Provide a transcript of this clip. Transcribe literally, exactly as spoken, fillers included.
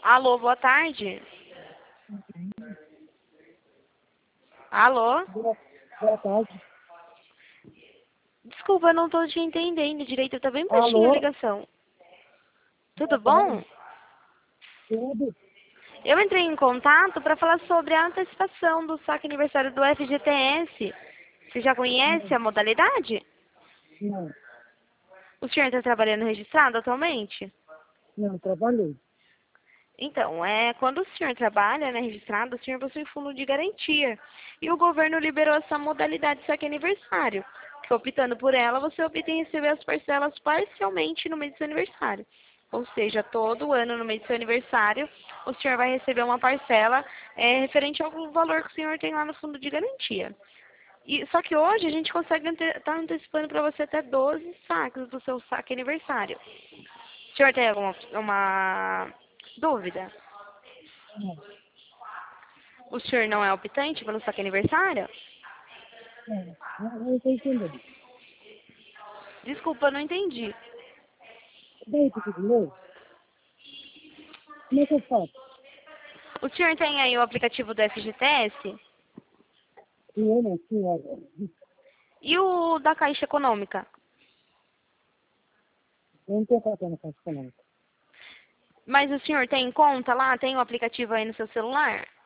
Alô, boa tarde. Alô? Boa, boa tarde. Desculpa, eu não tô te entendendo direito. Tá bem baixinha a Alô? ligação. Tudo Boa bom? tarde. Tudo? Eu entrei em contato para falar sobre a antecipação do saque aniversário do F G T S. Você já conhece Não, a modalidade? não, O senhor está trabalhando registrado atualmente? não, trabalhei. Então, é, quando o senhor trabalha, né, registrado, o senhor possui fundo de garantia. E o governo liberou essa modalidade de saque aniversário, que optando por ela, você opta em receber as parcelas parcialmente no mês do seu aniversário. Ou seja, todo ano no mês do seu aniversário, o senhor vai receber uma parcela é, referente ao valor que o senhor tem lá no fundo de garantia. E, só que hoje a gente consegue estar tá antecipando para você até doze saques do seu saque aniversário. O senhor tem alguma uma dúvida? Não, O senhor não é optante pelo saque aniversário? não, não, não estou entendendo. Desculpa, eu não entendi. Daí, tu de novo? Como é que eu faço? O senhor tem aí o aplicativo do F G T S E eu não, senhora. e o da Caixa Econômica. Eu não estou fazendo essa econômica. Mas o senhor tem conta lá? Tem o aplicativo aí no seu celular?